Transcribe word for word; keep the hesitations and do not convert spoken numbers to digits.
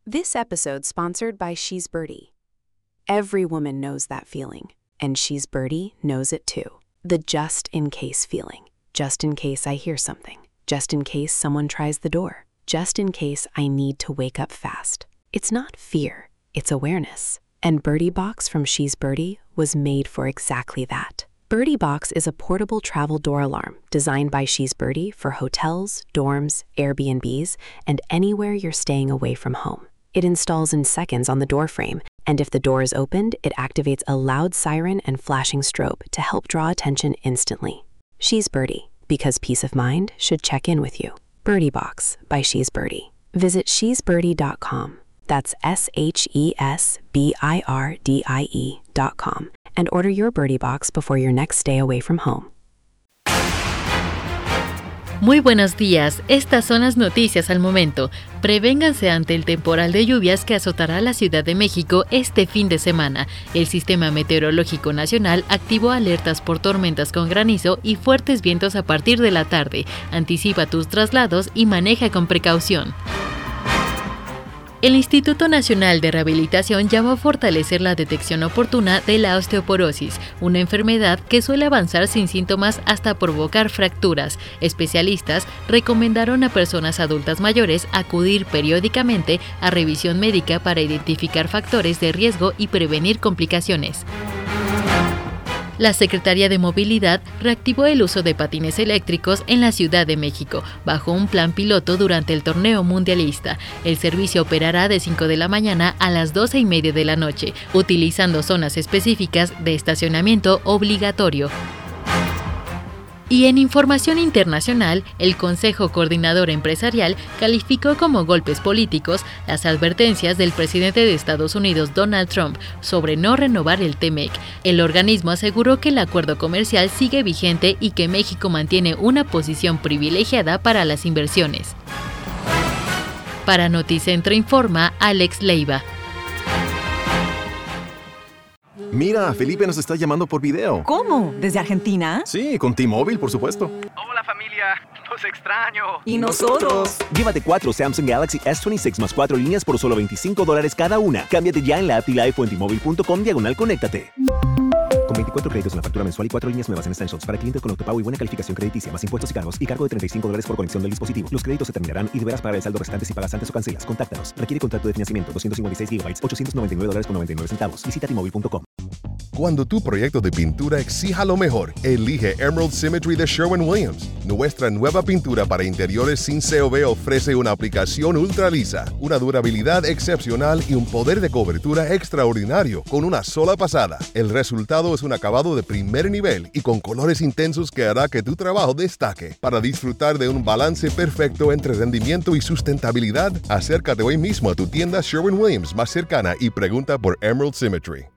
This episode sponsored by She's Birdie. Every woman knows that feeling, and She's Birdie knows it too. The just-in-case feeling. Just in case I hear something. Just in case someone tries the door. Just in case I need to wake up fast. It's not fear, it's awareness. And Birdie Box from She's Birdie was made for exactly that. Birdie Box is a portable travel door alarm designed by She's Birdie for hotels, dorms, Airbnbs, and anywhere you're staying away from home. It installs in seconds on the door frame, and if the door is opened, it activates a loud siren and flashing strobe to help draw attention instantly. She's Birdie, because peace of mind should check in with you. Birdie Box by She's Birdie. Visit she's birdie dot com. That's S H E S B I R D I E dot com. And order your Birdie Box before your next stay away from home. Muy buenos días, estas son las noticias al momento. Prevénganse ante el temporal de lluvias que azotará la Ciudad de México este fin de semana. El Sistema Meteorológico Nacional activó alertas por tormentas con granizo y fuertes vientos a partir de la tarde. Anticipa tus traslados y maneja con precaución. El Instituto Nacional de Rehabilitación llamó a fortalecer la detección oportuna de la osteoporosis, una enfermedad que suele avanzar sin síntomas hasta provocar fracturas. Especialistas recomendaron a personas adultas mayores acudir periódicamente a revisión médica para identificar factores de riesgo y prevenir complicaciones. La Secretaría de Movilidad reactivó el uso de patines eléctricos en la Ciudad de México, bajo un plan piloto durante el torneo mundialista. El servicio operará de cinco de la mañana a las doce y media de la noche, utilizando zonas específicas de estacionamiento obligatorio. Y en información internacional, el Consejo Coordinador Empresarial calificó como golpes políticos las advertencias del presidente de Estados Unidos, Donald Trump, sobre no renovar el T M E C. El organismo aseguró que el acuerdo comercial sigue vigente y que México mantiene una posición privilegiada para las inversiones. Para Noticentro Informa, Alex Leiva. Mira, Felipe nos está llamando por video. ¿Cómo? ¿Desde Argentina? Sí, con T-Mobile, por supuesto. Hola familia, los extraño. ¿Y nosotros? Llévate cuatro Samsung Galaxy S veintiséis más cuatro líneas por solo veinticinco dólares cada una. Cámbiate ya en la app T-Life o en T-Mobile punto com diagonal conéctate. Con veinticuatro créditos en la factura mensual y cuatro líneas nuevas en Essentials para clientes con autopago y buena calificación crediticia, más impuestos y cargos y cargo de treinta y cinco dólares por conexión del dispositivo. Los créditos se terminarán y deberás pagar el saldo restante si pagas antes o cancelas. Contáctanos. Requiere contrato de financiamiento doscientos cincuenta y seis gigabytes, ochocientos noventa y nueve dólares con noventa y nueve centavos. Visita T Mobile punto com. Cuando tu proyecto de pintura exija lo mejor, elige Emerald Symmetry de Sherwin-Williams. Nuestra nueva pintura para interiores sin C O V ofrece una aplicación ultra lisa, una durabilidad excepcional y un poder de cobertura extraordinario con una sola pasada. El resultado es un acabado de primer nivel y con colores intensos que hará que tu trabajo destaque. Para disfrutar de un balance perfecto entre rendimiento y sustentabilidad, acércate hoy mismo a tu tienda Sherwin-Williams más cercana y pregunta por Emerald Symmetry.